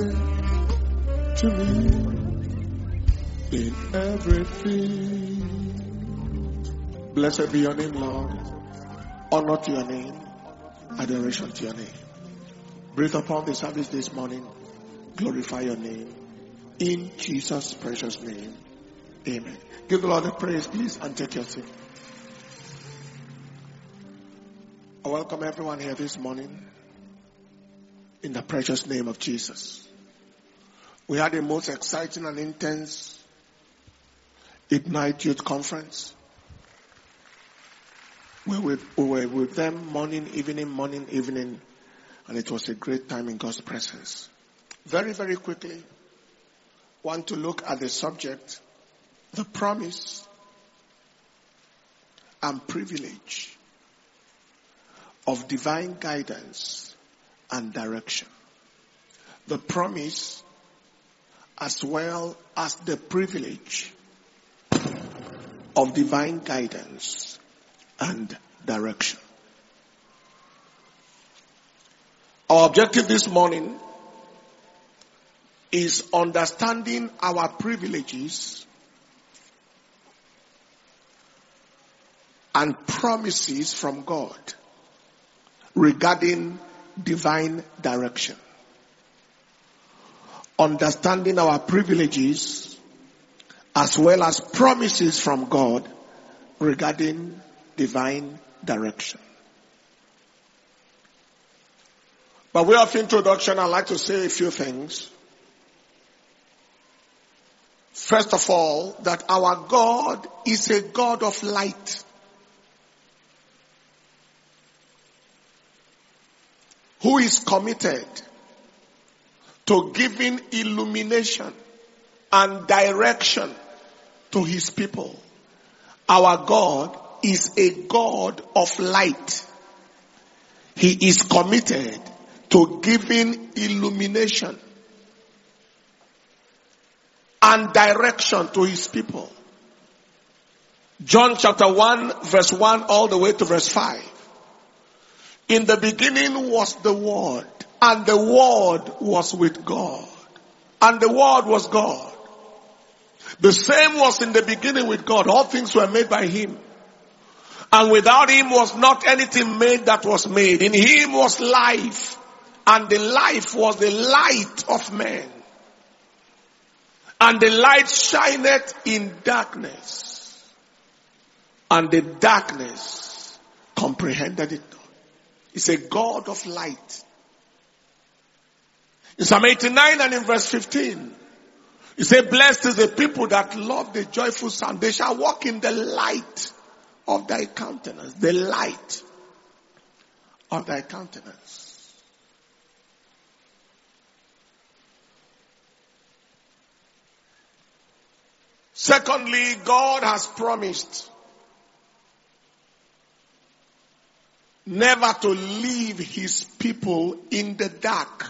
blessing to me in everything. Blessed be your name, Lord. Honor to your name. Adoration to your name. Breathe upon the service this morning. Glorify your name. In Jesus' precious name. Amen. Give the Lord the praise, please, and take your seat. I welcome everyone here this morning in the precious name of Jesus. We had a most exciting and intense Ignite Youth Conference. We were with them morning, evening, and it was a great time in God's presence. Very, very quickly, want to look at the subject, the promise and privilege of divine guidance and direction. The promise as well as the privilege of divine guidance and direction. Our objective this morning is understanding our privileges and promises from God regarding divine direction. Understanding our privileges as well as promises from God regarding divine direction. By way of introduction, I'd like to say a few things. First of all, that our God is a God of light, who is committed to giving illumination and direction to his people. Our God is a God of light. He is committed to giving illumination and direction to his people. John chapter 1 verse 1 all the way to verse 5. In the beginning was the Word, and the Word was with God, and the Word was God. The same was in the beginning with God. All things were made by him. And without him was not anything made that was made. In him was life, and the life was the light of men. And the light shineth in darkness, and the darkness comprehended it not. It's a God of light. In Psalm 89 and in verse 15, he said, blessed is the people that love the joyful sound. They shall walk in the light of thy countenance. The light of thy countenance. Secondly, God has promised never to leave his people in the dark.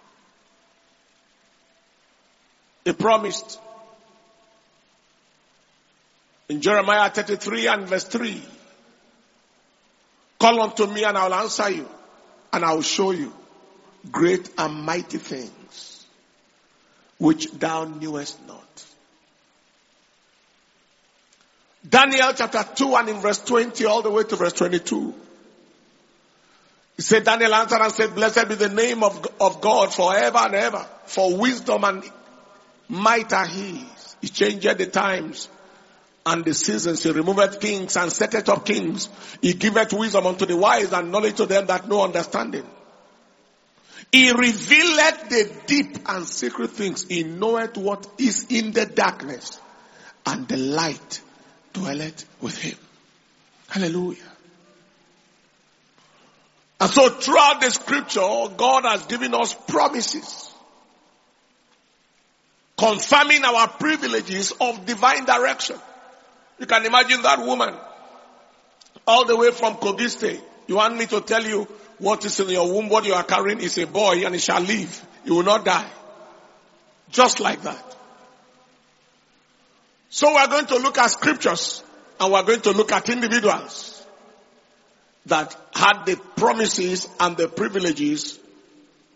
He promised in Jeremiah 33 and verse 3, call unto me and I will answer you, and I will show you great and mighty things which thou knewest not. Daniel chapter 2 and in verse 20 all the way to verse 22. He said, Daniel answered and said, blessed be the name of God forever and ever, for wisdom and might are his. He changed the times and the seasons. He removed kings and setteth up kings. He giveth wisdom unto the wise and knowledge to them that know understanding. He revealeth the deep and secret things. He knoweth what is in the darkness, and the light dwelleth with him. Hallelujah. And so throughout the scripture, God has given us promises confirming our privileges of divine direction. You can imagine that woman all the way from Kogi State. You want me to tell you what is in your womb, what you are carrying is a boy and he shall live. He will not die. Just like that. So we are going to look at scriptures and we are going to look at individuals that had the promises and the privileges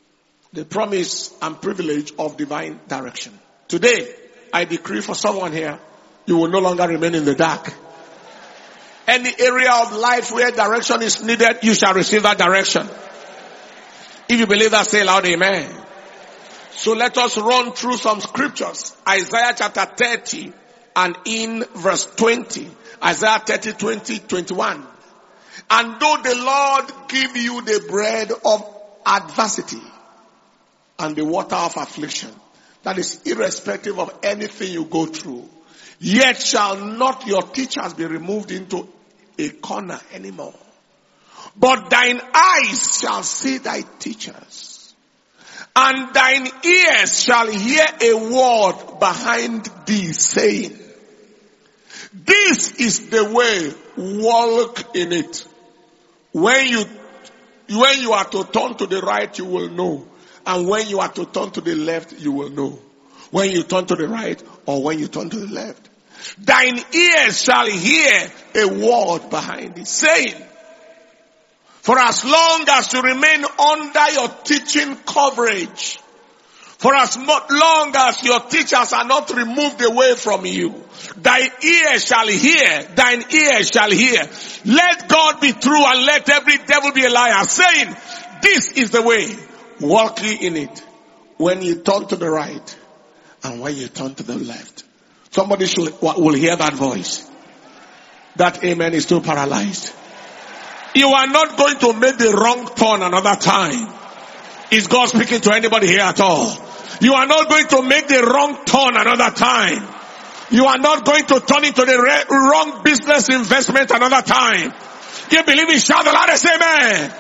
The promise and privilege of divine direction. Today, I decree for someone here, you will no longer remain in the dark. Any area of life where direction is needed, you shall receive that direction. If you believe that, say loud amen. So let us run through some scriptures. Isaiah chapter 30 and in verse 20. Isaiah 30, 20, 21. And though the Lord give you the bread of adversity and the water of affliction, that is irrespective of anything you go through, yet shall not your teachers be removed into a corner anymore. But thine eyes shall see thy teachers, and thine ears shall hear a word behind thee saying, this is the way, walk in it. When you are to turn to the right, you will know. And when you are to turn to the left, you will know. When you turn to the right or when you turn to the left. Thine ears shall hear a word behind it saying, for as long as you remain under your teaching coverage, for as long as your teachers are not removed away from you, thine ears shall hear, thine ears shall hear. Let God be true and let every devil be a liar, saying, this is the way, walk ye in it. When you turn to the right and when you turn to the left. Somebody will hear that voice. That amen is too paralyzed. You are not going to make the wrong turn another time. Is God speaking to anybody here at all? You are not going to make the wrong turn another time. You are not going to turn into the wrong business investment another time. You believe it? Shout the loudest amen.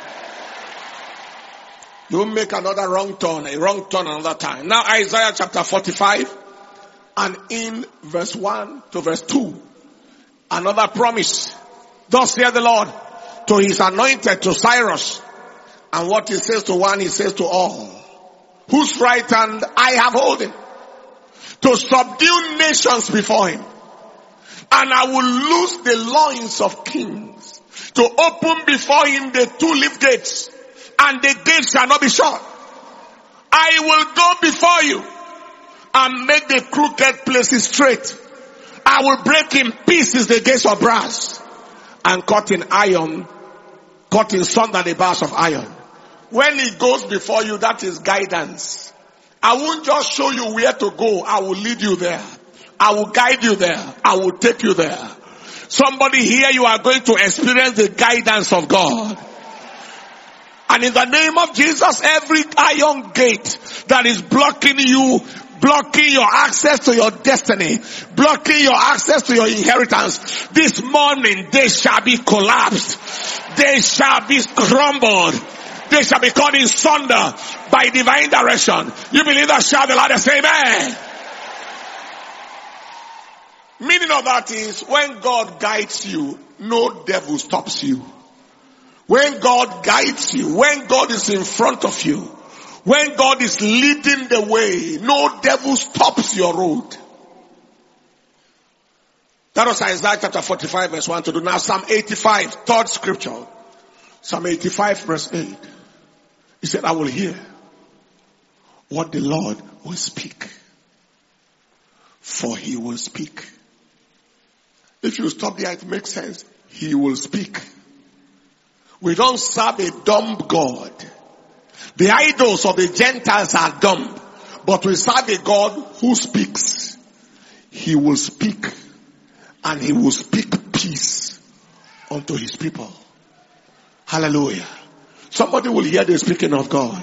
You make another wrong turn, a wrong turn another time. Now Isaiah chapter 45 and in verse 1 to verse 2. Another promise. Thus saith the Lord to his anointed, to Cyrus. And what he says to one, he says to all. Whose right hand I have holden, to subdue nations before him. And I will loose the loins of kings, to open before him the two-leaf gates, and the gates shall not be shut. I will go before you and make the crooked places straight. I will break in pieces the gates of brass, and cut in sunder the bars of iron. When he goes before you, that is guidance. I won't just show you where to go. I will lead you there. I will guide you there. I will take you there. Somebody here, you are going to experience the guidance of God. And in the name of Jesus, every iron gate that is blocking you, blocking your access to your destiny, blocking your access to your inheritance, this morning they shall be collapsed. They shall be crumbled. They shall be cut in sunder by divine direction. You believe that? Shout the loudest amen. Meaning of that is, when God guides you, no devil stops you. When God guides you, when God is in front of you, when God is leading the way, no devil stops your road. That was Isaiah chapter 45 verse 1 to 2. Now Psalm 85, third scripture. Psalm 85 verse 8. He said, I will hear what the Lord will speak. For he will speak. If you stop there, it makes sense. He will speak. We don't serve a dumb God. The idols of the Gentiles are dumb. But we serve a God who speaks. He will speak. And he will speak peace unto his people. Hallelujah. Somebody will hear the speaking of God.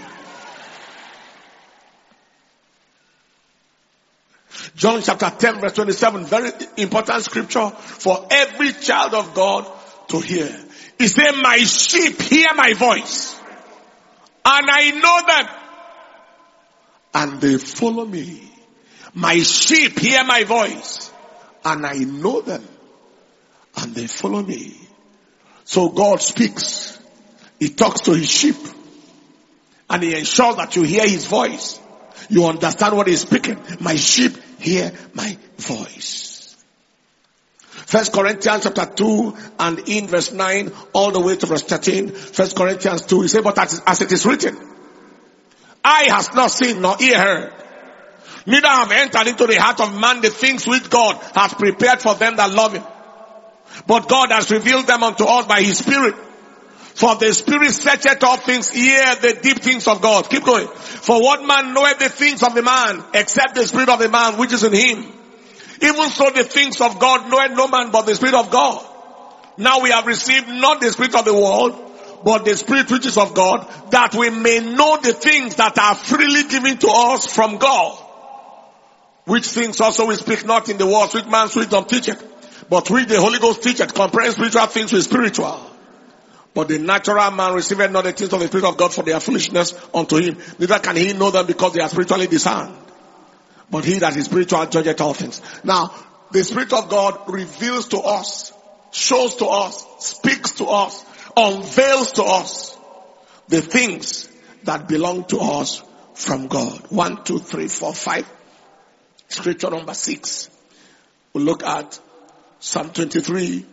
John chapter 10 verse 27, very important scripture for every child of God to hear. He said, my sheep hear my voice, and I know them, and they follow me. My sheep hear my voice, and I know them, and they follow me. So God speaks. He talks to his sheep, and he ensures that you hear his voice. You understand what he's speaking. My sheep hear my voice. 1 Corinthians chapter 2 and in verse 9 all the way to verse 13. 1 Corinthians 2, he said, but as it is written, eye has not seen nor ear heard, neither have entered into the heart of man the things which God has prepared for them that love him. But God has revealed them unto us by his Spirit. For the Spirit searcheth all things, yea, the deep things of God. Keep going. For what man knoweth the things of the man, except the Spirit of the man which is in him? Even so the things of God knoweth no man but the Spirit of God. Now we have received not the spirit of the world, but the Spirit which is of God, that we may know the things that are freely given to us from God. Which things also we speak not in the words which man's wisdom teacheth, but which the Holy Ghost teacheth, comparing spiritual things with spiritual. But the natural man receiveth not the things of the Spirit of God, for they are foolishness unto him. Neither can he know them, because they are spiritually discerned. But he that is spiritual judgeth all things. Now, the Spirit of God reveals to us, shows to us, speaks to us, unveils to us the things that belong to us from God. 1, 2, 3, 4, 5. Scripture number 6. We'll look at Psalm 23,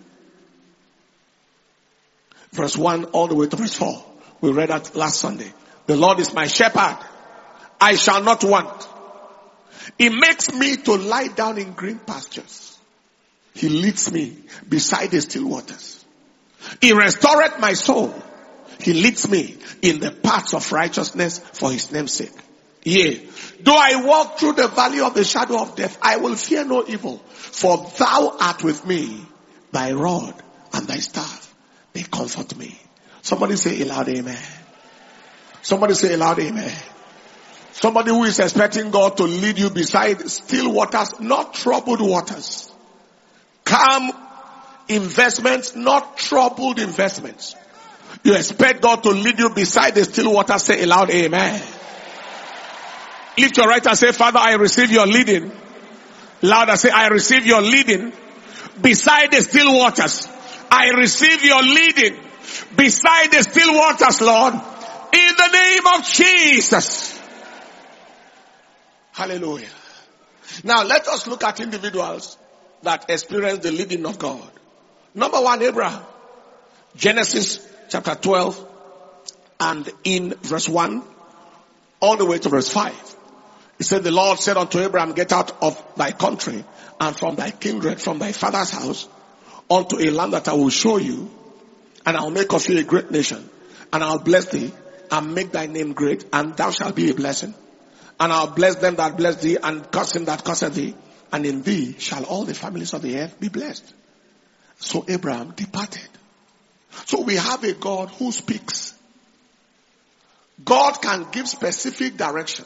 verse 1 all the way to verse 4. We read that last Sunday. The Lord is my shepherd. I shall not want. He makes me to lie down in green pastures. He leads me beside the still waters. He restoreth my soul. He leads me in the paths of righteousness for his name's sake. Yea, though I walk through the valley of the shadow of death, I will fear no evil, for thou art with me. Thy rod and thy staff, they comfort me. Somebody say aloud amen. Somebody say aloud amen. Somebody who is expecting God to lead you beside still waters, not troubled waters. Calm investments, not troubled investments. You expect God to lead you beside the still waters, say aloud amen. Lift your right and say, Father, I receive your leading. Louder, say, I receive your leading beside the still waters. I receive your leading beside the still waters, Lord, in the name of Jesus. Hallelujah. Now let us look at individuals that experience the leading of God. Number 1, Abraham. Genesis chapter 12 and in verse 1 all the way to verse 5. He said, the Lord said unto Abraham, get out of thy country and from thy kindred, from thy father's house, unto a land that I will show you, and I will make of you a great nation, and I will bless thee, and make thy name great, and thou shalt be a blessing. And I will bless them that bless thee, and curse him that curseth thee, and in thee shall all the families of the earth be blessed. So Abraham departed. So we have a God who speaks. God can give specific direction.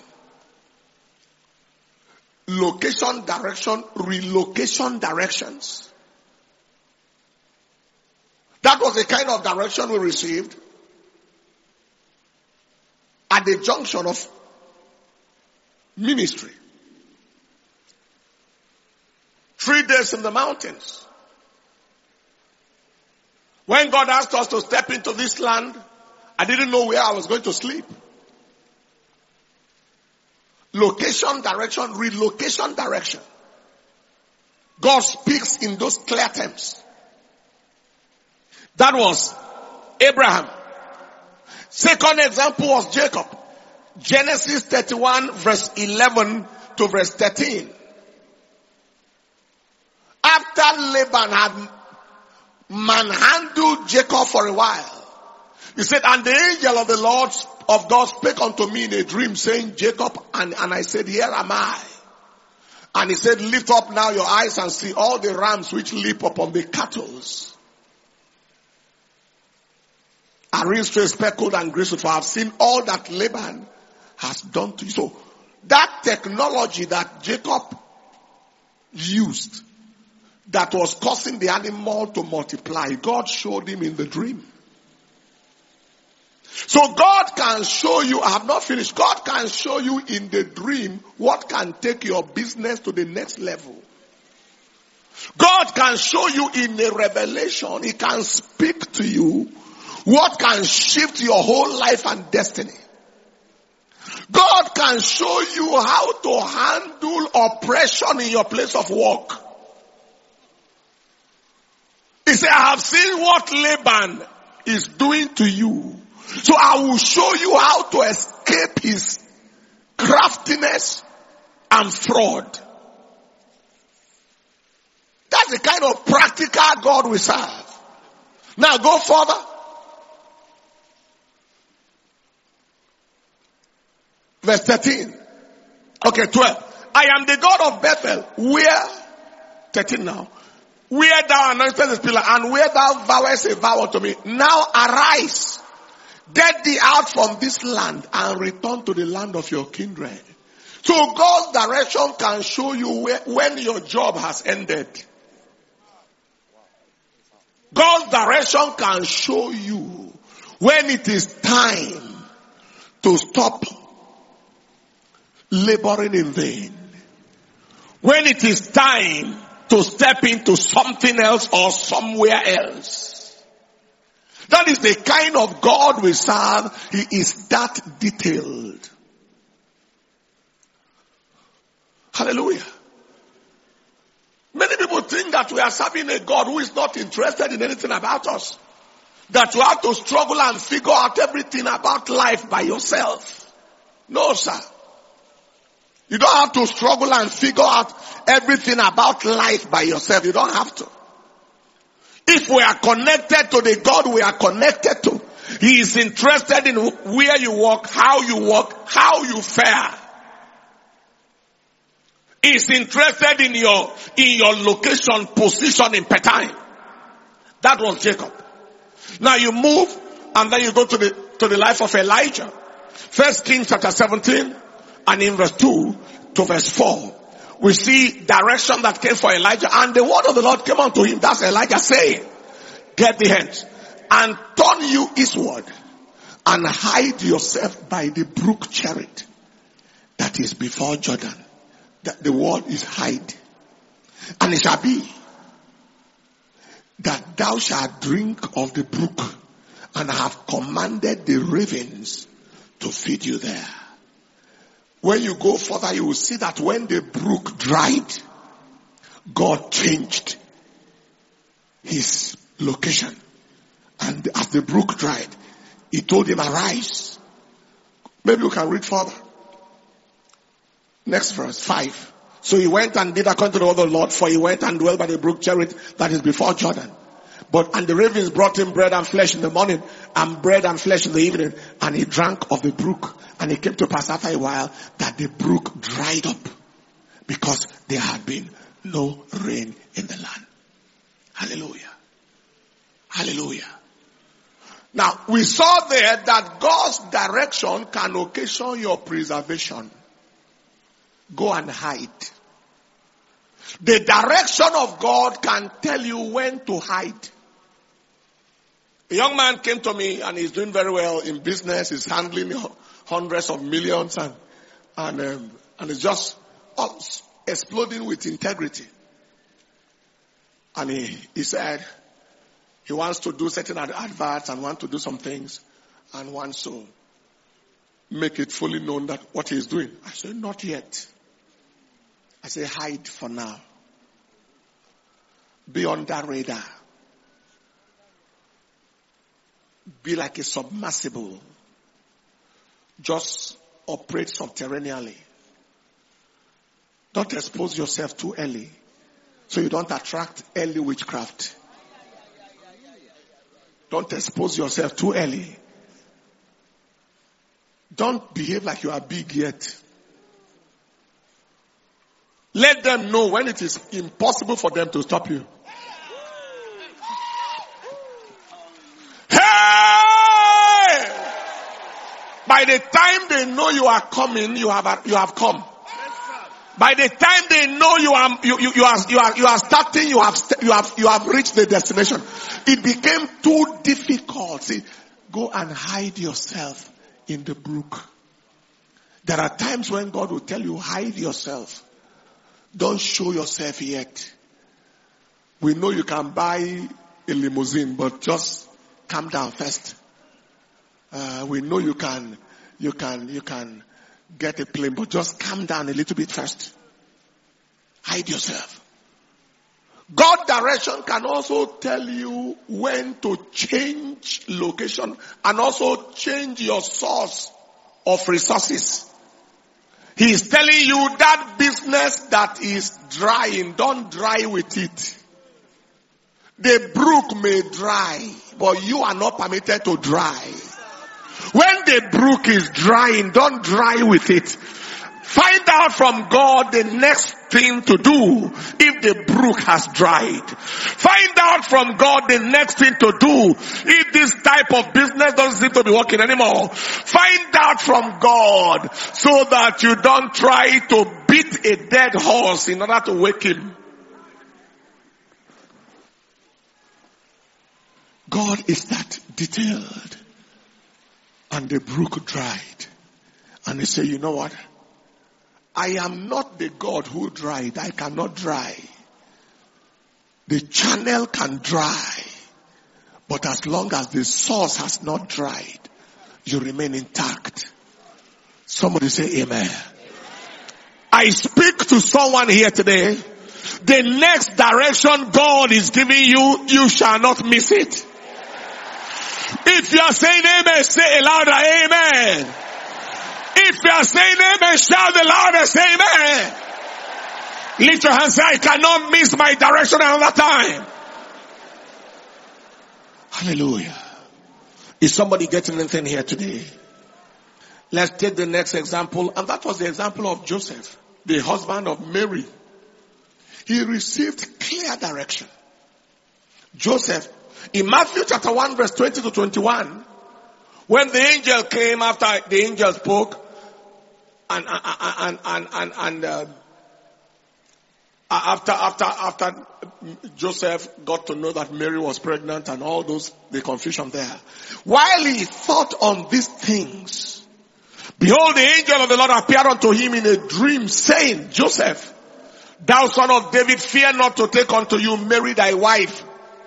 Location direction, relocation directions. That was the kind of direction we received at the junction of ministry. 3 days in the mountains. When God asked us to step into this land, I didn't know where I was going to sleep. Location, direction, relocation, direction. God speaks in those clear terms. That was Abraham. Second example was Jacob. Genesis 31 verse 11 to verse 13. After Laban had manhandled Jacob for a while, he said, and the angel of the Lord of God spake unto me in a dream, saying, Jacob, and I said, here am I. And he said, lift up now your eyes and see all the rams which leap upon the cattle. Are in straight, speckled and grizzled, for I have seen all that Laban has done to you. So that technology that Jacob used, that was causing the animal to multiply, God showed him in the dream. So God can show you, I have not finished, God can show you in the dream what can take your business to the next level. God can show you in a revelation, He can speak to you what can shift your whole life and destiny. God can show you how to handle oppression in your place of work. He said, I have seen what Laban is doing to you. So I will show you how to escape his craftiness, and fraud. That's the kind of practical God we serve. Now go further. Verse 13. Okay, 12. I am the God of Bethel, where, 13 now, where thou anointest the pillar, and where thou vowest a vow unto me. Now arise, get thee out from this land, and return to the land of your kindred. So God's direction can show you when your job has ended. God's direction can show you when it is time to stop laboring in vain. When it is time to step into something else or somewhere else. That is the kind of God we serve. He is that detailed. Hallelujah. Many people think that we are serving a God who is not interested in anything about us. That you have to struggle and figure out everything about life by yourself. No, sir. You don't have to struggle and figure out everything about life by yourself. You don't have to. If we are connected to the God we are connected to, He is interested in where you walk, how you fare. He is interested in your location, position in time. That was Jacob. Now you move and then you go to the life of Elijah. 1 Kings chapter 17 and in verse 2 to verse 4. We see direction that came for Elijah, and the word of the Lord came unto him. That's Elijah saying, get the hands and turn you eastward and hide yourself by the brook Cherith that is before Jordan. That the word is hide. And it shall be that thou shalt drink of the brook, and I have commanded the ravens to feed you there. When you go further, you will see that when the brook dried, God changed his location. And as the brook dried, He told him, arise. Maybe you can read further. Next verse, 5. So he went and did according to the word of the Lord, for he went and dwelt by the brook Cherith that is before Jordan. And the ravens brought him bread and flesh in the morning, and bread and flesh in the evening, and he drank of the brook. And it came to pass after a while that the brook dried up, because there had been no rain in the land. Hallelujah. Hallelujah. Now, we saw there that God's direction can occasion your preservation. Go and hide. The direction of God can tell you when to hide. A young man came to me and he's doing very well in business. He's handling hundreds of millions and it's just exploding with integrity. And he said he wants to do certain adverts and want to do some things and wants to make it fully known that what he's doing. I said, not yet. I say, hide for now. Be under radar. Be like a submersible. Just operate subterraneously. Don't expose yourself too early, so you don't attract early witchcraft. Don't expose yourself too early. Don't behave like you are big yet. Let them know when it is impossible for them to stop you. Hey! By the time they know you are coming, you have come. By the time they know you are starting, you have reached the destination. It became too difficult. See, go and hide yourself in the brook. There are times when God will tell you, hide yourself. Don't show yourself yet. We know you can buy a limousine, but just calm down first. We know you can get a plane, but just calm down a little bit first. Hide yourself. God's direction can also tell you when to change location and also change your source of resources. He's telling you that business that is drying, don't dry with it. The brook may dry, but you are not permitted to dry. When the brook is drying, don't dry with it. Find out from God the next thing to do if the brook has dried. Find out from God the next thing to do if this type of business doesn't seem to be working anymore. Find out from God so that you don't try to beat a dead horse in order to wake him. God is that detailed. And the brook dried. And they say, you know what? I am not the God who dried. I cannot dry. The channel can dry. But as long as the source has not dried, you remain intact. Somebody say amen. I speak to someone here today. The next direction God is giving you, you shall not miss it. If you are saying amen, say a louder amen. If you are saying amen, shout the loudest amen. Lift your hands, say, I cannot miss my direction another time. Hallelujah. Is somebody getting anything here today? Let's take the next example, and that was the example of Joseph, the husband of Mary. He received clear direction. Joseph, in Matthew chapter 1 verse 20 to 21, when the angel came after the angel spoke, after Joseph got to know that Mary was pregnant and all those, the confusion there. While he thought on these things, behold, the angel of the Lord appeared unto him in a dream, saying, Joseph, thou son of David, fear not to take unto you Mary thy wife.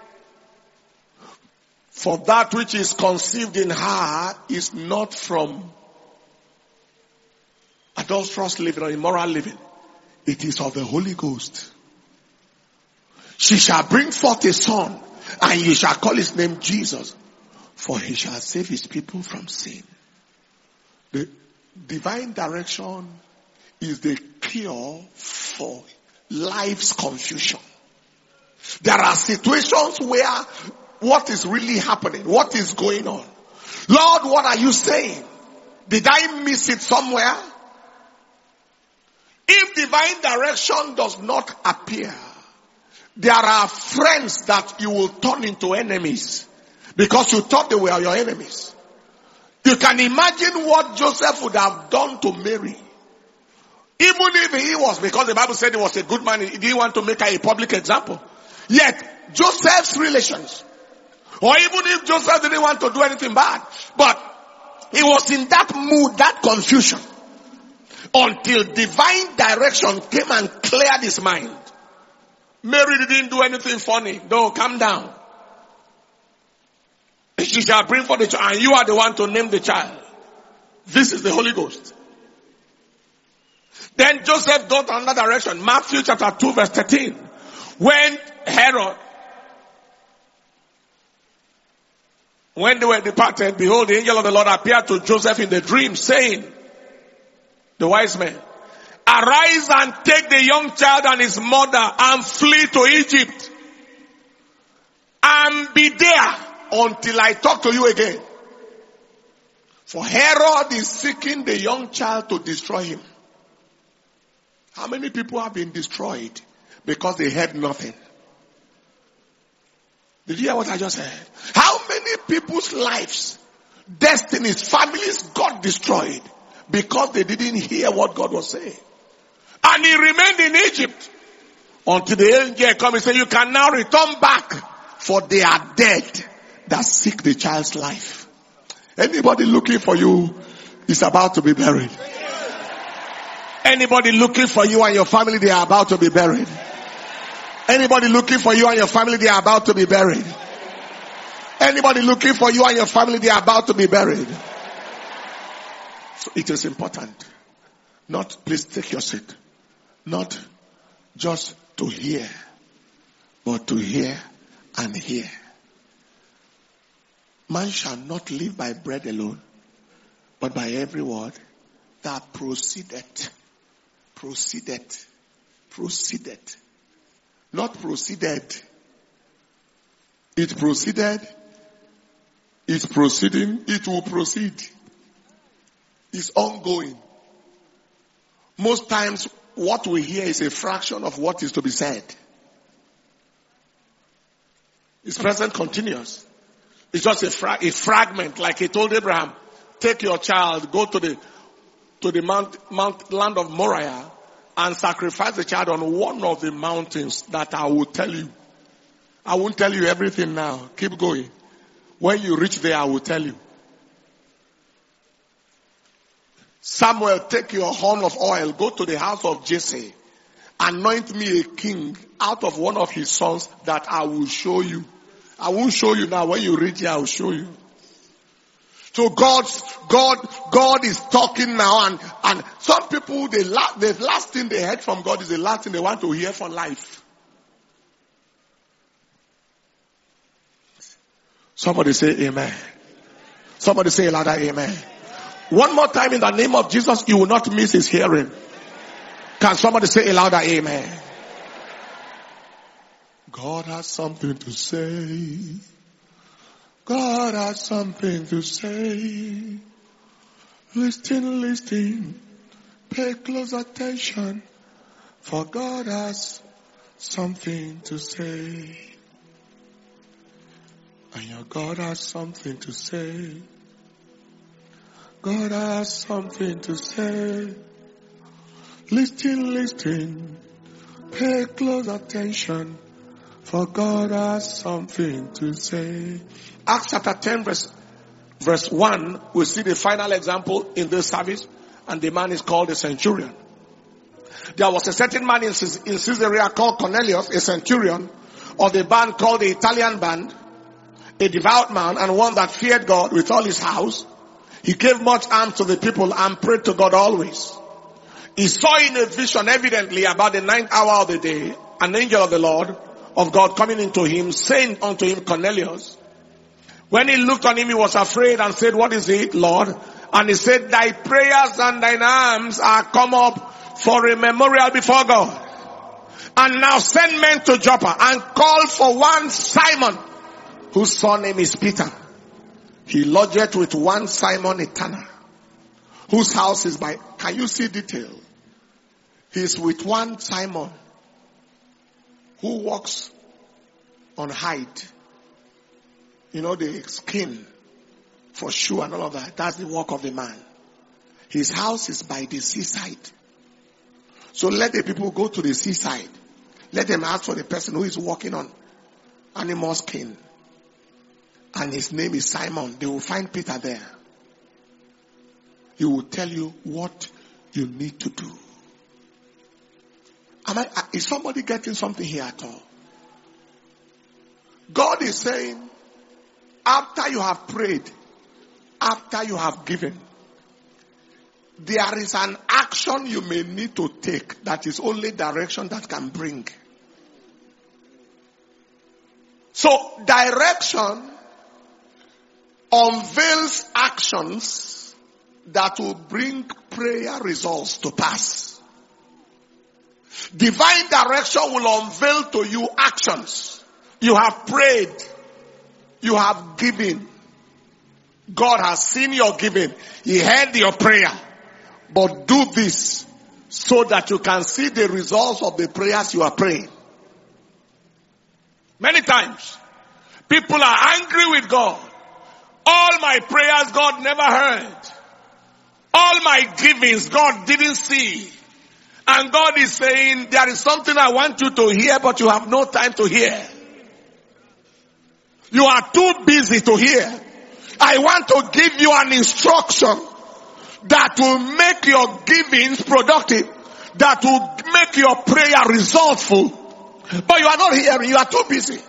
For that which is conceived in her is not from adulterous living or immoral living. It is of the Holy Ghost. She shall bring forth a son, and you shall call his name Jesus, for he shall save his people from sin. The divine direction is the cure for life's confusion. There are situations where what is really happening? What is going on? Lord, what are you saying? Did I miss it somewhere? If divine direction does not appear, there are friends that you will turn into enemies because you thought they were your enemies. You can imagine what Joseph would have done to Mary. Even if he was, because the Bible said he was a good man, he didn't want to make her a public example. Yet, Joseph's relations, or even if Joseph didn't want to do anything bad, but he was in that mood, that confusion, until divine direction came and cleared his mind. Mary didn't do anything funny. No, calm down. She shall bring forth the child, and you are the one to name the child. This is the Holy Ghost. Then Joseph got another direction. Matthew chapter 2 verse 13. When Herod, when they were departed, behold, the angel of the Lord appeared to Joseph in the dream, saying, the wise men, arise and take the young child and his mother and flee to Egypt. And be there until I talk to you again. For Herod is seeking the young child to destroy him. How many people have been destroyed because they heard nothing? Did you hear what I just said? How many people's lives, destinies, families got destroyed because they didn't hear what God was saying? And he remained in Egypt until the angel come and say, you can now return back, for they are dead that seek the child's life. Anybody looking for you is about to be buried. Anybody looking for you and your family, they are about to be buried. Anybody looking for you and your family, they are about to be buried. Anybody looking for you and your family, they are about to be buried. So it is important. Not, please take your seat. Not just to hear, but to hear and hear. Man shall not live by bread alone, but by every word that proceedeth Proceeded. Proceeded. Not proceeded. It proceeded. It's proceeding. It will proceed. It's ongoing. Most times what we hear is a fraction of what is to be said. It's present continuous. It's just a fragment, like he told Abraham, take your child, go to the land of Moriah and sacrifice the child on one of the mountains that I will tell you. I won't tell you everything now. Keep going. When you reach there, I will tell you. Samuel, take your horn of oil, go to the house of Jesse, anoint me a king out of one of his sons that I will show you. I won't show you now. When you reach here, I will show you. So God is talking now, and some people, the last thing they heard from God is the last thing they want to hear for life. Somebody say amen. Somebody say louder amen. One more time in the name of Jesus, you will not miss his hearing. Can somebody say a louder amen? God has something to say. God has something to say. Listen, listen. Pay close attention. For God has something to say. And your God has something to say. God has something to say. Listen, listen. Pay close attention. For God has something to say. Acts chapter 10 verse 1, we see the final example in this service, and the man is called a centurion. There was a certain man in Caesarea called Cornelius, a centurion of the band called the Italian band, a devout man and one that feared God with all his house. He gave much alms to the people and prayed to God always. He saw in a vision, evidently about the 9th hour of the day, an angel of the Lord of God coming into him, saying unto him, Cornelius. When he looked on him, he was afraid and said, what is it, Lord? And he said, thy prayers and thine alms are come up for a memorial before God. And now send men to Joppa and call for one Simon, whose surname is Peter. He lodgeth with one Simon a tanner, whose house is by, can you see detail? He's with one Simon who walks on hide. You know, the skin for shoe and all of that. That's the work of the man. His house is by the seaside. So let the people go to the seaside. Let them ask for the person who is walking on animal skin. And his name is Simon. They will find Peter there. He will tell you what you need to do. Is somebody getting something here at all? God is saying, after you have prayed, after you have given, there is an action you may need to take that is only direction that can bring. So direction unveils actions that will bring prayer results to pass. Divine direction will unveil to you actions. You have prayed. You have given. God has seen your giving. He heard your prayer. But do this so that you can see the results of the prayers you are praying. Many times, people are angry with God. All my prayers, God never heard. All my givings, God didn't see. And God is saying, there is something I want you to hear, but you have no time to hear. You are too busy to hear. I want to give you an instruction that will make your givings productive, that will make your prayer resultful. But you are not hearing, you are too busy.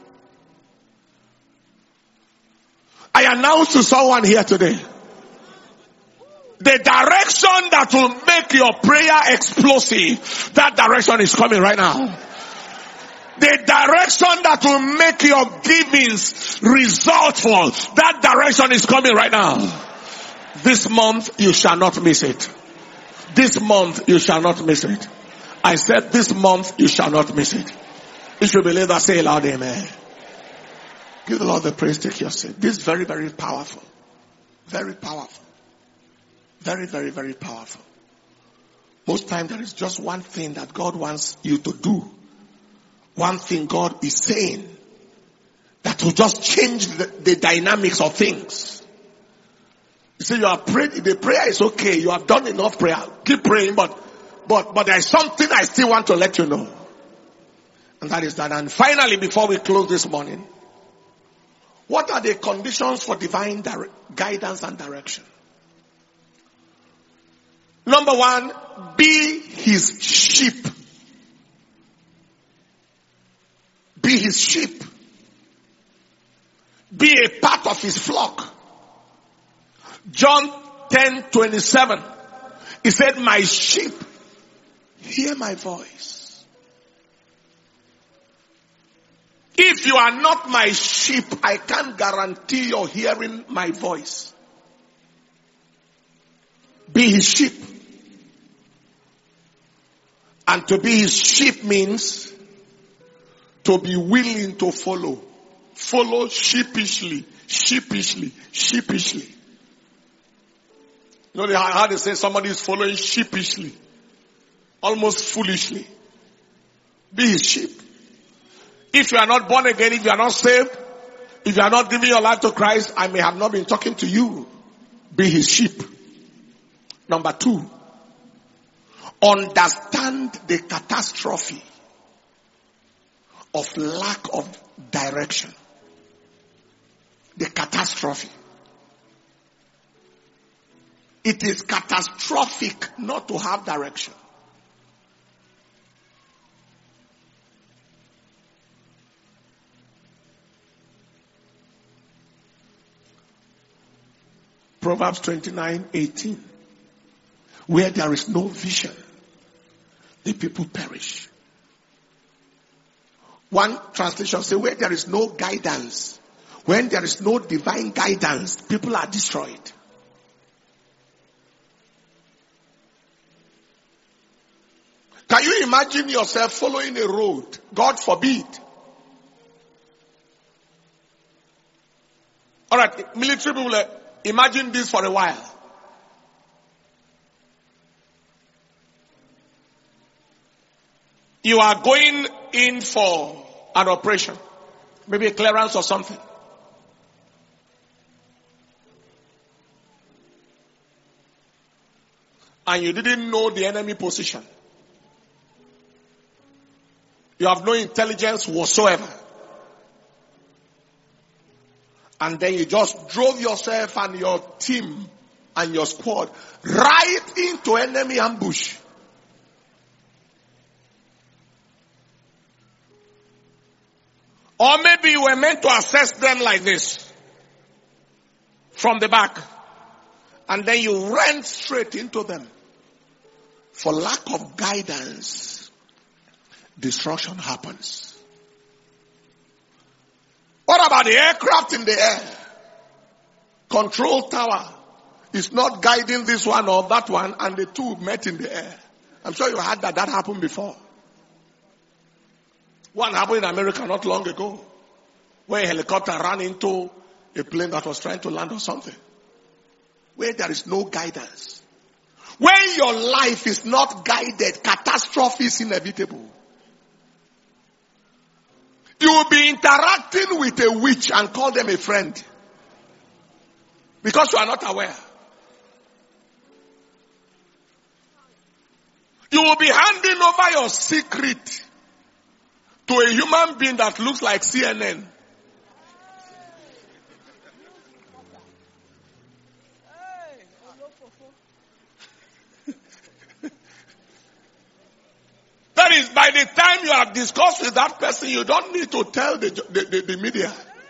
I announce to someone here today, the direction that will make your prayer explosive, that direction is coming right now. The direction that will make your givings resultful, that direction is coming right now. This month, you shall not miss it. This month you shall not miss it. I said this month you shall not miss it. If you believe that, say loud amen. Give the Lord the praise, take your seat. This is very, very powerful. Very powerful. Very, very, very powerful. Most times there is just one thing that God wants you to do. One thing God is saying that will just change the dynamics of things. You see, you have prayed, the prayer is okay. You have done enough prayer. Keep praying, but there is something I still want to let you know. And that is that. And finally, before we close this morning, what are the conditions for divine guidance and direction? Number one, be his sheep. Be his sheep. Be a part of his flock. John 10:27. He said, my sheep hear my voice. If you are not my sheep, I can't guarantee you're hearing my voice. Be his sheep. And to be his sheep means to be willing to follow. Follow sheepishly, sheepishly, sheepishly. You know how they say somebody is following sheepishly, almost foolishly. Be his sheep. If you are not born again, if you are not saved, if you are not giving your life to Christ, I may have not been talking to you. Be his sheep. Number two, understand the catastrophe of lack of direction. The catastrophe. It is catastrophic not to have direction. Proverbs 29:18. Where there is no vision, the people perish. One translation says, where there is no guidance, when there is no divine guidance, people are destroyed. Can you imagine yourself following a road? God forbid. Alright, military people, imagine this for a while. You are going in for an operation, maybe a clearance or something. And you didn't know the enemy position. You have no intelligence whatsoever. And then you just drove yourself and your team and your squad right into enemy ambush. Or maybe you were meant to assess them like this, from the back. And then you ran straight into them. For lack of guidance, destruction happens. What about the aircraft in the air? Control tower is not guiding this one or that one, and the two met in the air. I'm sure you had that happened before. One happened in America not long ago, where a helicopter ran into a plane that was trying to land or something. Where there is no guidance. When your life is not guided, catastrophe is inevitable. You will be interacting with a witch and call them a friend. Because you are not aware. You will be handing over your secret to a human being that looks like CNN. That is, by the time you have discussed with that person, you don't need to tell the media.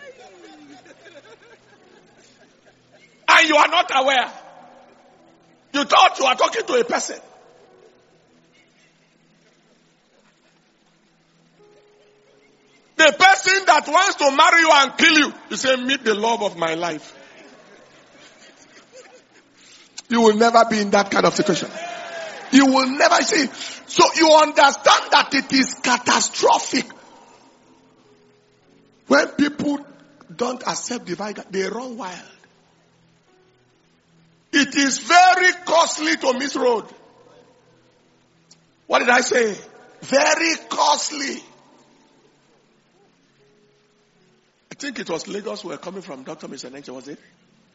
And you are not aware. You thought you are talking to a person. The person that wants to marry you and kill you, you say, meet the love of my life. You will never be in that kind of situation. You will never see. So you understand that it is catastrophic. When people don't accept divine guidance, they run wild. It is very costly to miss road. What did I say? Very costly. I think it was Lagos who were coming from Dr. Miseneche, was it?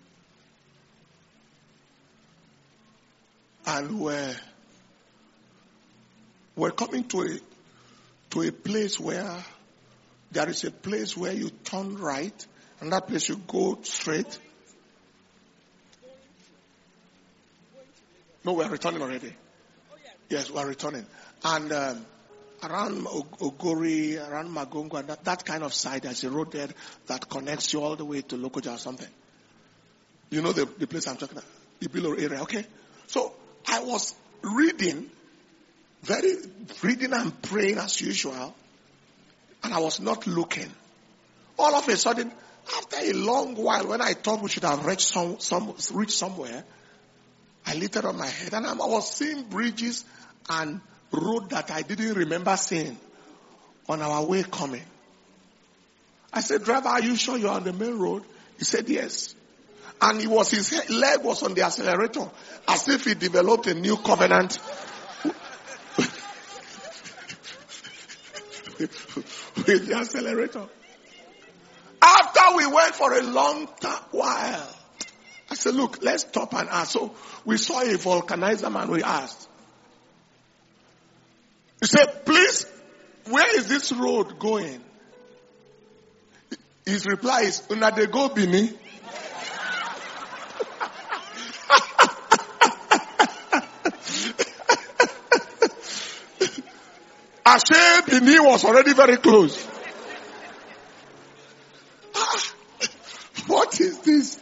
And we're coming to a place where there is a place where you turn right, and that place you go straight. No, we are returning already. Yes, we are returning. And around Ogori, around Magongo, and that kind of side, there's a road there that connects you all the way to Lokoja or something. You know the place I'm talking about? The below area, okay? So I was reading and praying as usual, and I was not looking. All of a sudden, after a long while, when I thought we should have reached somewhere, I lifted up my head, and I was seeing bridges and road that I didn't remember seeing on our way coming. I said, driver, are you sure you're on the main road? He said, yes. And his leg was on the accelerator, as if he developed a new covenant with the accelerator. After we went for a long while, I said, look, let's stop and ask. So we saw a vulcanizer man, we asked. He said, please, where is this road going? His reply is, Una de go Bini. Ashe Bini was already very close. What is this?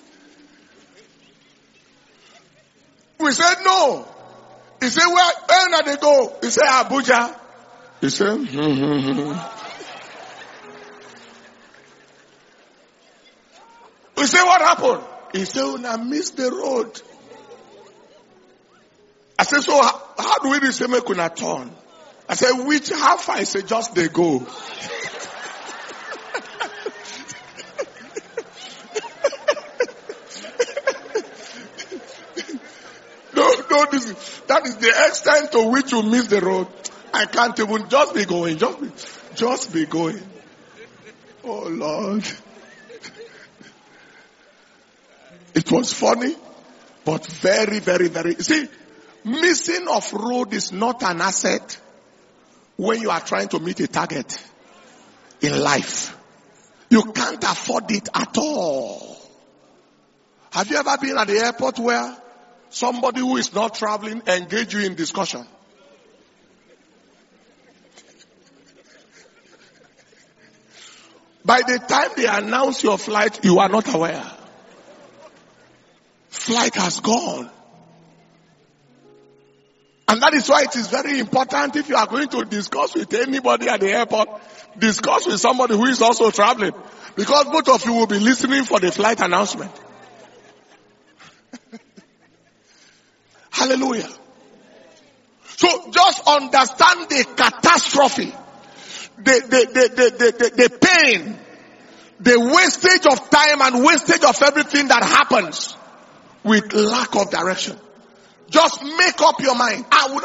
We said no. He said, where did they go? He said, Abuja. He said, We said, what happened? He said, I missed the road. I said, so how do we say make una turn? I said, how far? I said, just they go. That is the extent to which you miss the road. I can't even, just be going, just be going. Oh Lord. It was funny, but very, very, very, see, missing of road is not an asset when you are trying to meet a target in life. You can't afford it at all. Have you ever been at the airport where somebody who is not traveling engage you in discussion? By the time they announce your flight, you are not aware. Flight has gone. And that is why it is very important, if you are going to discuss with anybody at the airport, discuss with somebody who is also traveling. Because both of you will be listening for the flight announcement. Hallelujah. So just understand the catastrophe, the pain, the wastage of time and wastage of everything that happens with lack of direction. Just make up your mind. I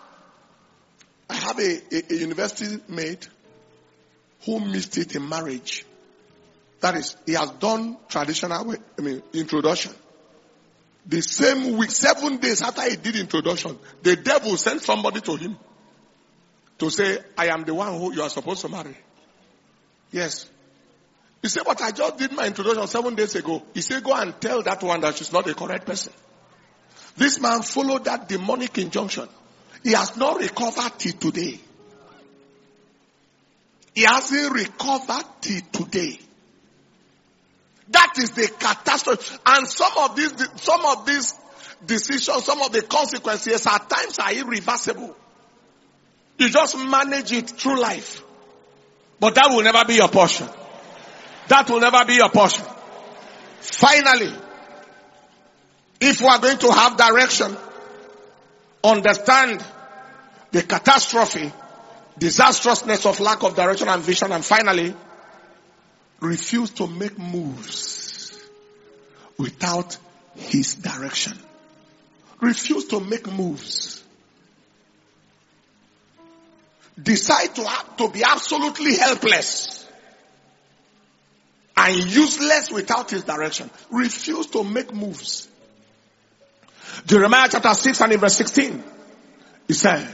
have a university mate who missed it in marriage. That is, he has done traditional, introduction. The same week, 7 days after he did introduction, the devil sent somebody to him to say, I am the one who you are supposed to marry. Yes. He said, but I just did my introduction 7 days ago. He said, go and tell that one that she's not the correct person. This man followed that demonic injunction. He has not recovered till today. He hasn't recovered till today. That is the catastrophe. And some of these decisions, some of the consequences at times are irreversible. You just manage it through life. But that will never be your portion. That will never be your portion. Finally, if we are going to have direction, Understand the catastrophe, disastrousness of lack of direction and vision. And finally, refuse to make moves without his direction. Refuse to make moves. Decide to be absolutely helpless and useless without his direction. Refuse to make moves. Jeremiah chapter 6 and in verse 16, he said,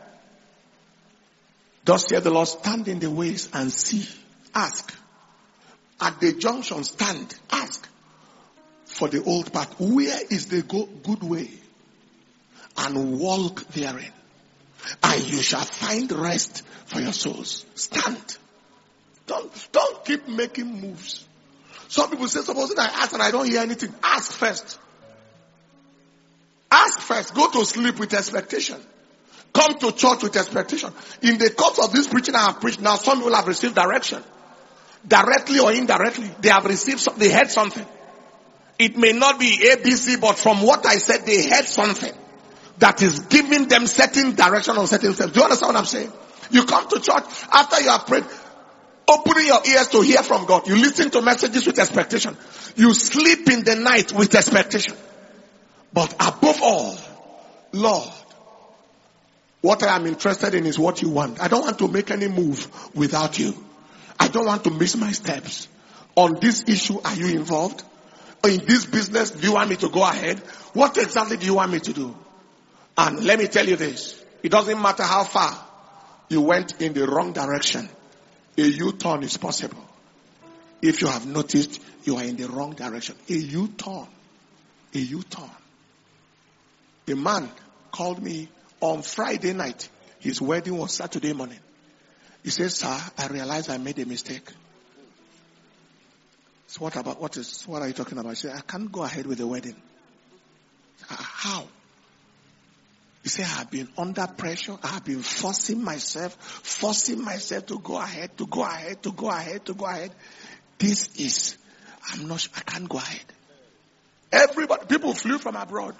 thus saith the Lord, stand in the ways and see. Ask. At the junction, stand. Ask for the old path. Where is the good way? And walk therein. And you shall find rest for your souls. Stand. Don't keep making moves. Some people say, supposing I ask and I don't hear anything. Ask first. Ask first. Go to sleep with expectation. Come to church with expectation. In the course of this preaching I have preached, now some people have received direction. Directly or indirectly. They have received, they heard something. It may not be ABC, but from what I said, they heard something that is giving them certain direction on certain steps. Do you understand what I'm saying? You come to church after you have prayed, opening your ears to hear from God. You listen to messages with expectation. You sleep in the night with expectation. But above all, Lord, what I am interested in is what you want. I don't want to make any move without you. I don't want to miss my steps. On this issue, are you involved? In this business, do you want me to go ahead? What exactly do you want me to do? And let me tell you this. It doesn't matter how far you went in the wrong direction. A U-turn is possible. If you have noticed you are in the wrong direction. A U-turn. A U-turn. A man called me on Friday night. His wedding was Saturday morning. He said, sir, I realized I made a mistake. So what are you talking about? He said, I can't go ahead with the wedding. How? He said, I have been under pressure. I have been forcing myself to go ahead. I can't go ahead. People flew from abroad.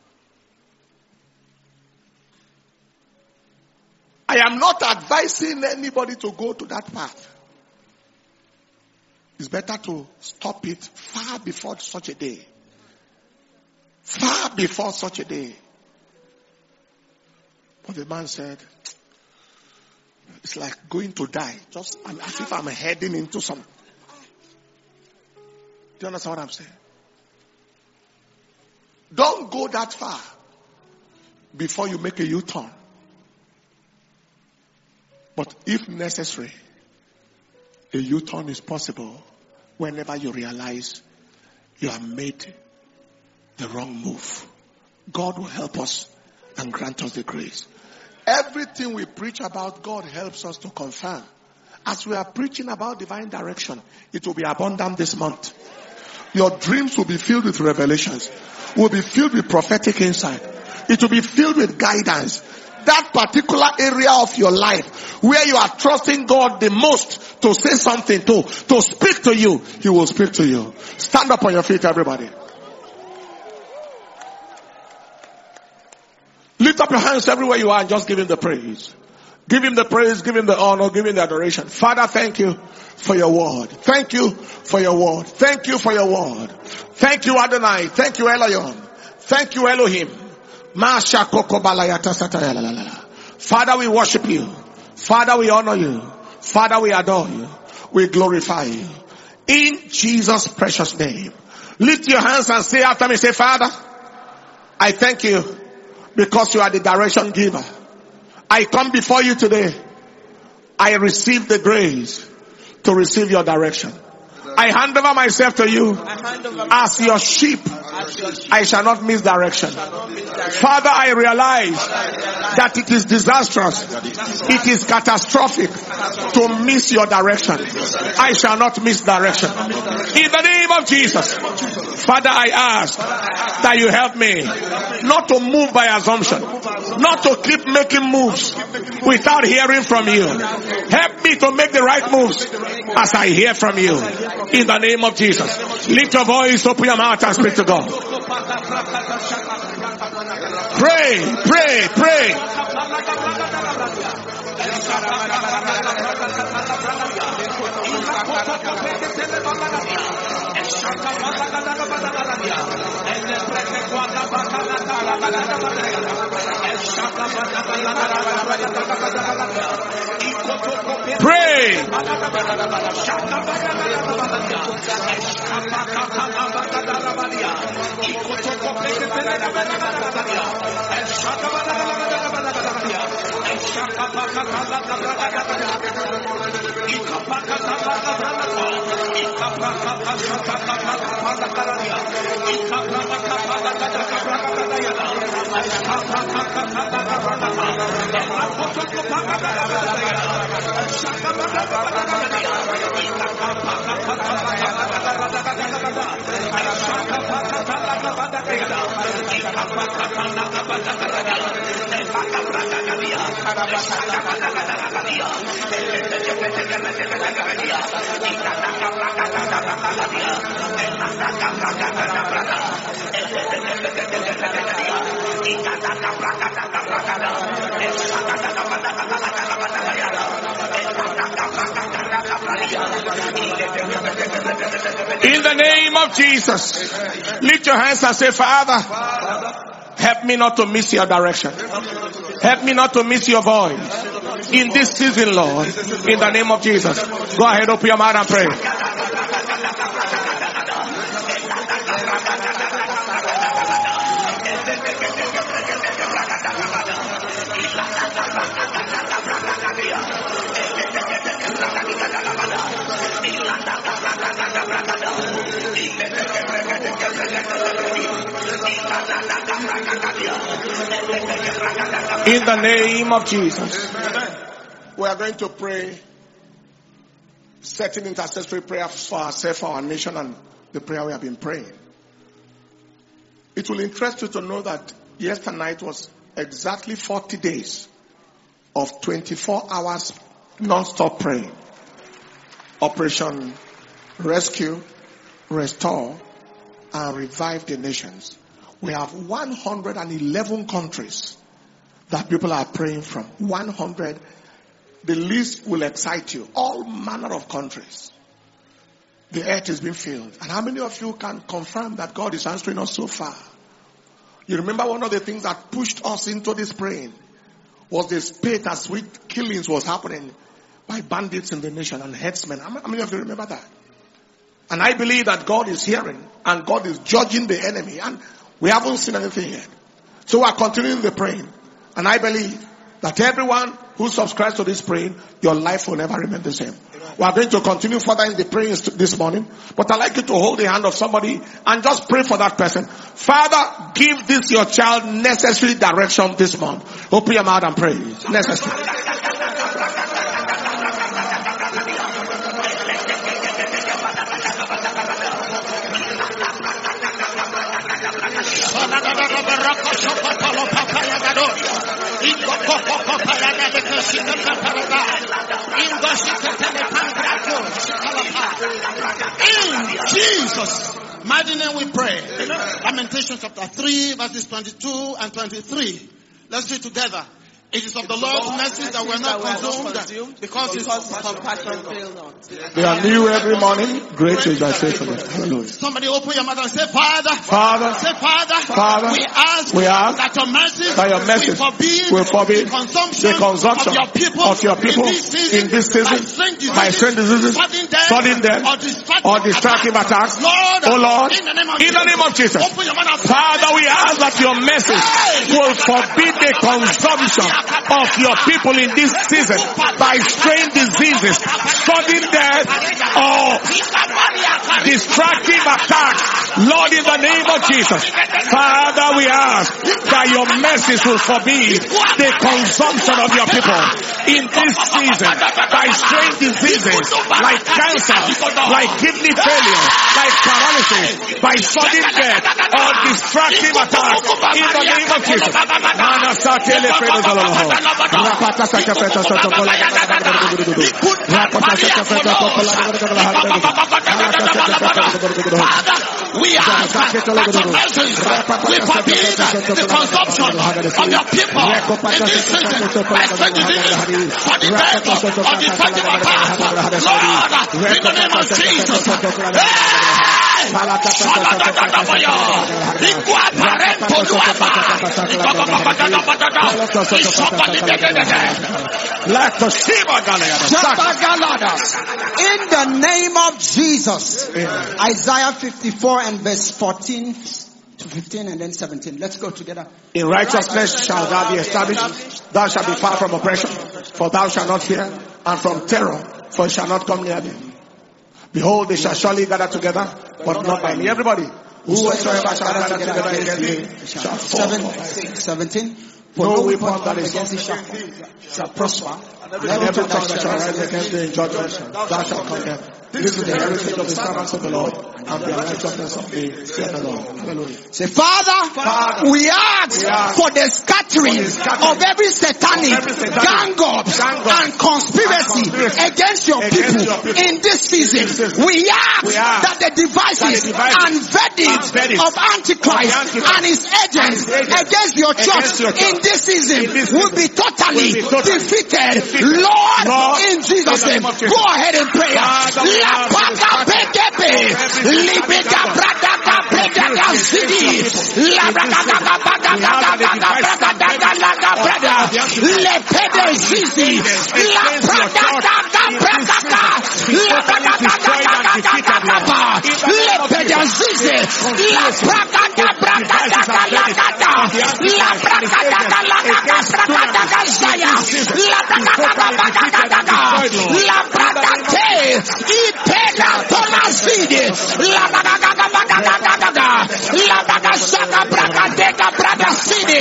I am not advising anybody to go to that path. It's better to stop it far before such a day. Far before such a day. But the man said, it's like going to die. Just as if I'm heading into some. Do you understand what I'm saying? Don't go that far before you make a U-turn. But if necessary, a U-turn is possible whenever you realize you have made the wrong move. God will help us and grant us the grace. Everything we preach about, God helps us to confirm. As we are preaching about divine direction, it will be abundant this month. Your dreams will be filled with revelations, will be filled with prophetic insight. It will be filled with guidance. That particular area of your life where you are trusting God the most to say something, to speak to you, He will speak to you. Stand up on your feet, everybody. Lift up your hands everywhere you are and just give Him the praise. Give Him the praise, give Him the honor, give Him the adoration. Father, thank you for your word. Thank you for your word. Thank you for your word. Thank you, Adonai. Thank you, Elion. Thank you, Elohim. Father, we worship you. Father, we honor you. Father, we adore you. We glorify you. In Jesus' precious name. Lift your hands and say after me, say, Father, I thank you because you are the direction giver. I come before you today. I receive the grace to receive your direction. I hand over myself to you as your sheep. I shall not miss direction. Father, I realize that it is disastrous. It is catastrophic to miss your direction. I shall not miss direction. In the name of Jesus, Father, I ask that you help me not to move by assumption, not to keep making moves without hearing from you. Help me to make the right moves as I hear from you. In the name of Jesus. Lift your voice, open your mouth and speak to God. Pray, pray, pray. Pray. In the name of Jesus, lift your hands and say, Father, help me not to miss your direction. Help me not to miss your voice. In this season, Lord, in the name of Jesus. Go ahead, open your mouth and pray. In the name of Jesus, we are going to pray certain intercessory prayer for ourselves, for our nation, and the prayer we have been praying. It will interest you to know that yesterday night was exactly 40 days of 24 hours non-stop praying. Operation Rescue, Restore, and Revive the Nations. We have 111 countries that people are praying from. 100. The list will excite you. All manner of countries. The earth is being filled. And how many of you can confirm that God is answering us so far? You remember one of the things that pushed us into this praying was the spate as with killings was happening by bandits in the nation and headsmen. How many of you remember that? And I believe that God is hearing and God is judging the enemy, and we haven't seen anything yet. So we are continuing the praying. And I believe that everyone who subscribes to this praying, your life will never remain the same. We are going to continue further in the praying this morning. But I'd like you to hold the hand of somebody and just pray for that person. Father, give this your child necessary direction this month. Open your mouth and pray. Necessary. In Jesus' mighty name we pray. Lamentation chapter 3 verses 22 and 23. Let's read together. It is of the Lord's mercy that we are not consumed because his compassion fail not. They are new every morning. Great is thy faithfulness. Hallelujah. Somebody open your mouth and say, Father. Father. Say, Father. Father. We ask that your mercy will forbid the consumption of your people in this season by strange diseases, sudden death, or destructive attacks. Oh Lord, in the name of Jesus. Father, we ask that your mercy will forbid the consumption of your people in this season by strange diseases, sudden death, or destructive attacks. Lord, in the name of Jesus, Father, we ask that your mercies will forbid the consumption of your people in this season by strange diseases like cancer, like kidney failure, like paralysis, by sudden death or destructive attacks in the name of Jesus. we ask that your mercies we forbid the consumption of your people in this season. I send disease for the death of the faithful past. Lord, in the name of Jesus. In the name of Jesus. Isaiah 54 and verse 14 to 15 and then 17. Let's go together. In righteousness shall thou be established. Thou shalt be far from oppression, for thou shalt not fear, and from terror, for it shall not come near thee. Behold, they shall surely gather together, but not by me. Everybody, whosoever shall gather together against me shall fall. 17. For no weapon that is against thee shall prosper. And every tongue that shall rise against thee in judgment, thou shalt condemn. This is the heritage of the servants of the Lord, and the righteousness of me, saith the Lord. Hallelujah. Say, Father, we ask for the scattering of every satanic gang up and conspiracy against your people in this season. We ask that the devices and verdict of Antichrist and his agents against your church in this season will be totally defeated. Lord, in Jesus' name, go ahead and pray. La paga pekepe, libega braga braga zidi, la braga braga, le pede zizi, la braga le pede zizi, la braga Ipena Tomasidi, La Bagasaka Brakadeka Bradasidi,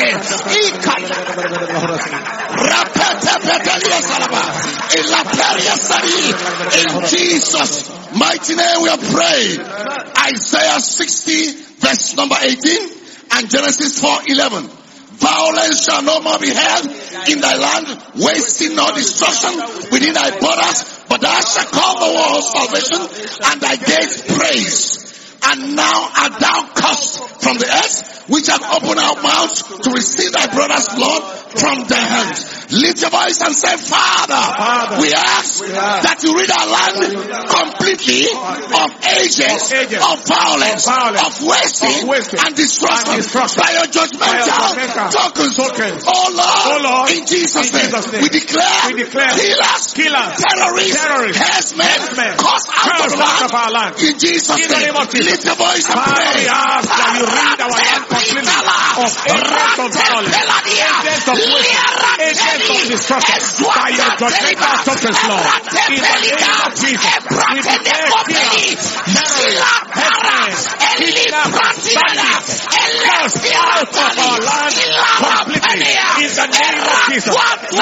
in Jesus' mighty name we are praying. Isaiah 60 verse number 18 and Genesis 4:11. Violence shall no more be held in thy land, wasting nor destruction within thy borders, but thou shalt call the walls salvation and thy gates praise. And now art thou cursed from the earth, which have opened our mouths to receive thy brother's blood from their hands. Lift your voice and say, Father, we ask that you rid our land completely of agents of violence, of wasting and destruction by your judgmental tokens. Oh Lord, in Jesus' name, we declare killers, terrorists, herdsmen, cast out of our land. In Jesus' name, lift your voice and pray. That you rid our land completely of agents of violence, agents of waste, agents of destruction by your judgmental tokens, Lord. In the name of Jesus, we declare killers, terrorists, herdsmen, kidnappers, bandits, cast out of our land completely. In the name of Jesus,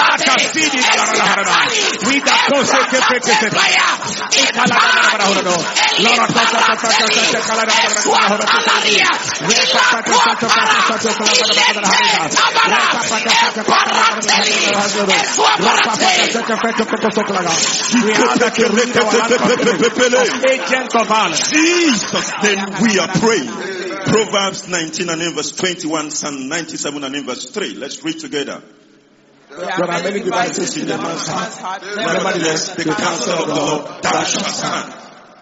Jesus, then we are praying. Proverbs 19 and in verse 21, Psalm 97 and in verse 3. Let's read together. There are many devices in the man's heart. Nevertheless, the counsel of the Lord thou shalt stand.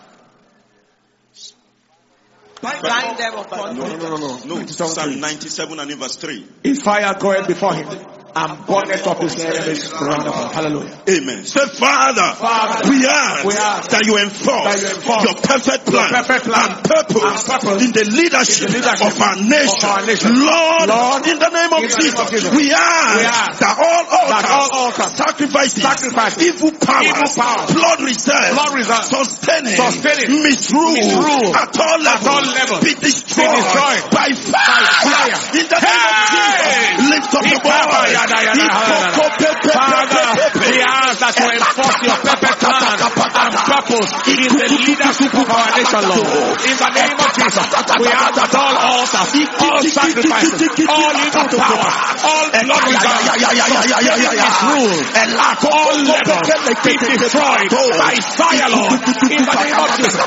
No. Psalm 97 and in verse 3. His fire goeth before him, and burneth up his enemies round about. Hallelujah. Amen. Say, Father, we ask that you enforce your perfect plan and purpose in the leadership of our nation. Lord, in the name of Jesus, we ask that all altars, sacrifices, evil powers, blood reserve, sustaining, misrule at all levels, be destroyed by fire. In the name of Jesus, lift up your voice. Father, we ask that you enforce your perfect plan and purpose in the leadership of our nation, Lord. In the name of Jesus, we ask that all altars, all sacrifices, all evil power, all blood misrule, all levels be destroyed by fire, Lord. In the name of Jesus.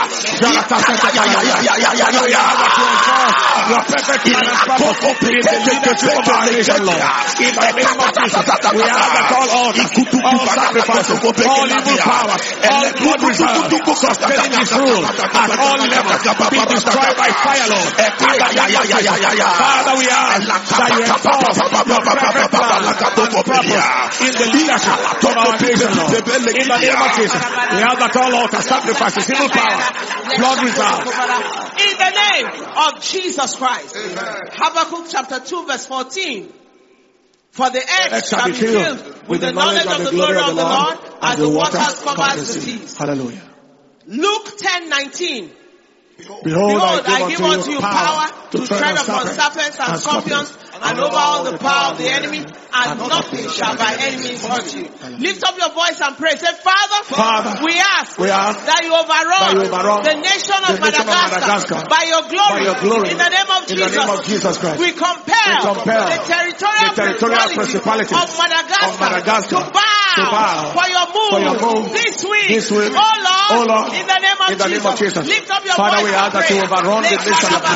Your perfect plan and purpose in the leadership of our nation, Lord. In the name of Jesus, we ask that all altars, all sacrifices, all evil powers, all blood reserves, sustaining this rule at all levels be destroyed by fire, Lord. Father, we ask that you enforce your perfect plan and purpose in the leadership of our nation, Lord. In the name of Jesus, we ask that all altars, sacrifices, evil powers, blood reserves. In the name of Jesus Christ. Habakkuk chapter 2 verse 14. For the earth shall be filled with the knowledge of the glory of the Lord as the waters cover the seas. Hallelujah. Luke 10:19. Behold, I give unto you power to tread upon serpents and scorpions and over all the power of the enemy, and nothing shall by any means hurt you. Lift up your voice and pray. Say, Father, we ask that you overrun the nation of Madagascar by your glory. In the name of Jesus Christ. We compel the territorial principality of Madagascar to bow for your move this week. Oh Lord, in the name of Jesus. Lift up your voice. We ask that you overrun the nation of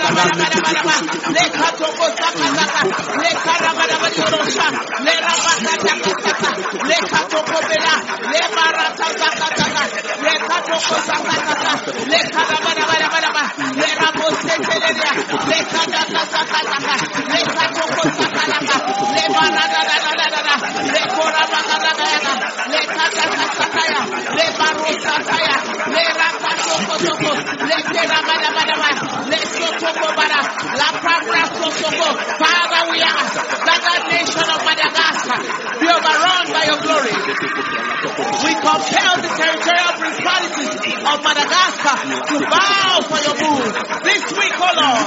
Father, we ask that nation of Madagascar be overrun by your glory. We compel the territorial principalities of Madagascar to bow for your move. This week, oh Lord,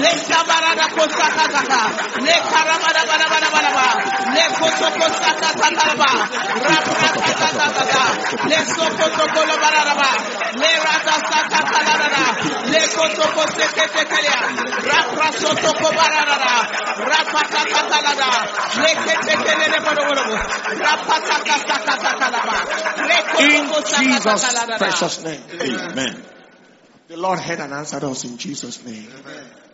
in Jesus' precious name. Amen. The Lord heard and answered us in Jesus' name. Amen.